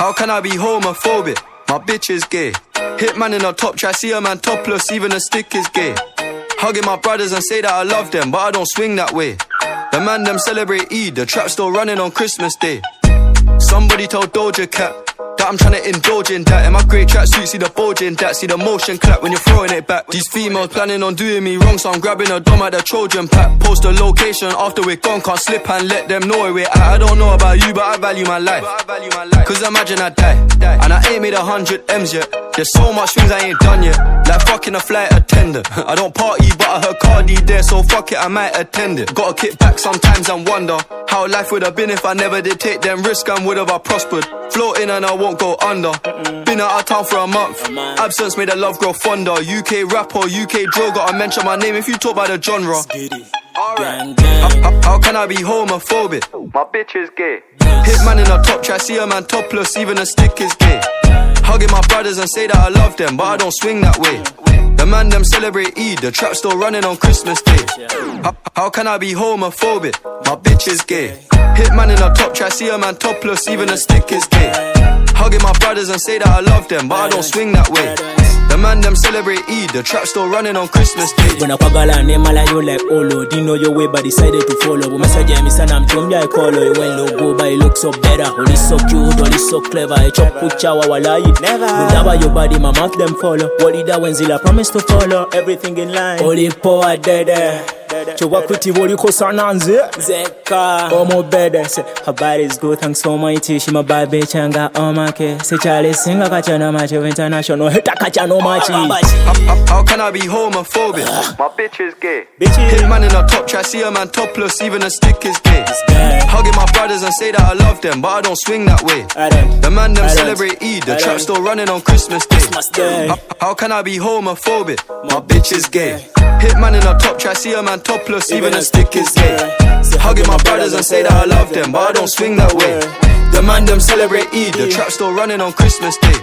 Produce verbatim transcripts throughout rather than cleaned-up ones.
How can I be homophobic? My bitch is gay. Hitman in a top try, see a man topless, even a stick is gay. Hugging my brothers and say that I love them, but I don't swing that way. The man them celebrate Eid, the trap still running on Christmas Day. Somebody told Doja Cat that I'm tryna indulge in that. In my grey tracksuit, see the bulge in that. See the motion clap when you're throwing it back. These females planning on doing me wrong, so I'm grabbing a dom at the Trojan pack. Post the location after we're gone, can't slip and let them know where we're at. I don't know about you, but I value my life. Cause imagine I die, and I ain't made a hundred M's yet. There's so much things I ain't done yet, like fucking a flight attendant. I don't party, but I heard Cardi there, so fuck it, I might attend it. Gotta kick back sometimes and wonder how life would have been if I never did take them risks and would have I prospered. Floating and I won't go under. Mm-mm. Been out of town for a month. Absence made the love grow fonder. U K rapper, U K drill, gotta mention my name if you talk about the genre. Alright. How, how, how can I be homophobic? My bitch is gay. Hitman in a top try, see a man topless, even a stick is gay. Hugging my brothers and say that I love them, but I don't swing that way. The man them celebrate Eid, the trap still running on Christmas Day. How, how can I be homophobic? My bitch is gay. Hitman in a top try, see a man topless, even a stick is gay. Hugging my brothers and say that I love them, but I don't swing that way. The man them celebrate Eid, the trap still running on Christmas Day. When I kwagala name like you like Olo, didn't know your way but decided to follow. When message me son I'm Jumya I call her. When logo but it looks so better. Oh this so cute, oh this so clever. I chop put chawa wala it never. Whenever your body my mouth them follow. What did that when Zilla promise to follow? Everything in line. Holy power dead. Chwakuti woli kosananze Zeka Omo bede se her body's good thanks so mighty. She my bad bitch and got all my kids. Say Charlie singa kachana machi international hita kachano machi. How, how can I be homophobic? My bitch is gay. Hitman in a top try, see a man topless, even a stick is gay. Hugging my brothers and say that I love them, but I don't swing that way. The man them celebrate Eid, the trap still running on Christmas Day. How, how can I be homophobic? My bitch is gay. Hitman in a top try, see a man topless, even a stick is gay. Hugging my brothers and say that I love them, but I don't swing that way. The man them celebrate Eid, the trap still running on Christmas Day.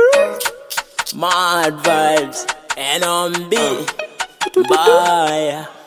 Mad vibes, and on B. Bye.